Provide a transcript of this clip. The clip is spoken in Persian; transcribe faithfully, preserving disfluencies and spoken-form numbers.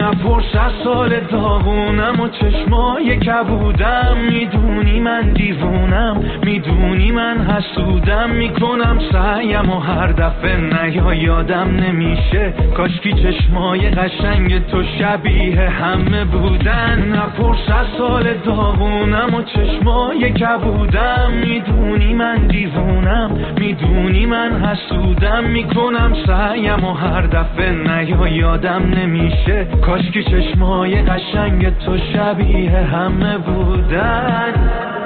نپرس از سال داغونم و چشمای کبودم. میدونی من دیوونم، میدونی من حسودم. میکنم سعیم و هر دفعه نیا یادم نمیشه. کاشکی چشمای قشنگ تو شبیه همه بودن. نپرس از سال داغونم و چشمای کبودم. میدونی من دیوونم، میدونی من حسودم. میکنم سعیم و هر دفعه نیا یادم نمیشه. کاشکی چشمای قشنگ تو شبیه همه بودن.